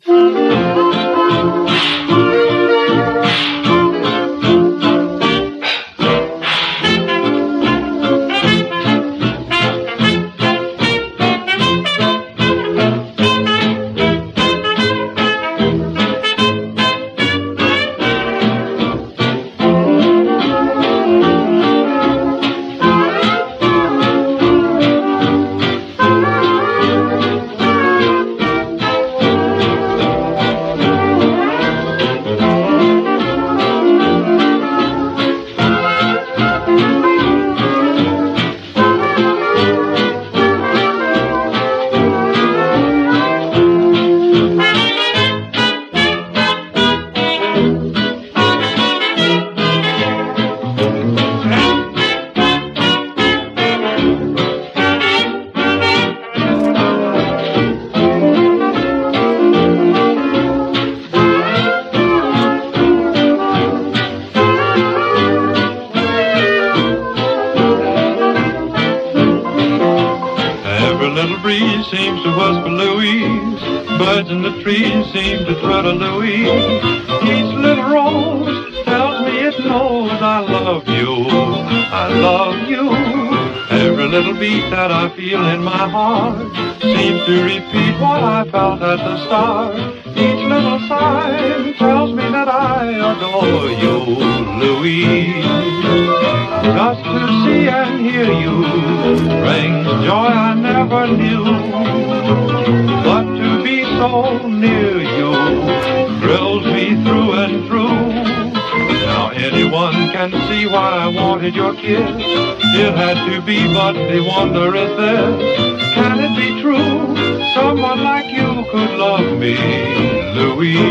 Little breeze seems to whisper Louise. Birds in the trees seem to twitter Louise. Each little rose tells me it knows I love you. I love you. Every little beat that I feel in my heart seems to repeat what I felt at the start. Each little sign tells me that I adore you, Louise. Just to see and hear you brings joy I never knew. But to be so near you thrills me through and through. Now anyone can see why I wanted your kiss. It had to be, but the wonder is this: can it be true? Someone like you could love me, Louise.